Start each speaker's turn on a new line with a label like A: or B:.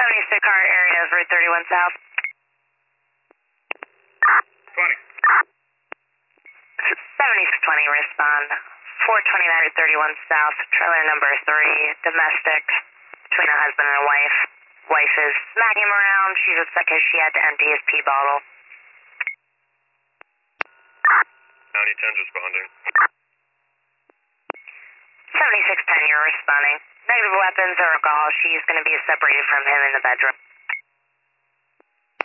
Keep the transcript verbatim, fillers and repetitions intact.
A: seventy-six car area of Route thirty-one South.
B: twenty.
A: seventy-six twenty, respond. four twenty-nine Route thirty-one South, trailer number three, domestic, between a husband and a wife. Wife is smacking him around. She's upset because she had to empty his pee bottle.
B: County ten's responding.
A: seventy-six ten, you're responding. Negative weapons or alcohol. She's going to be separated from him in the bedroom.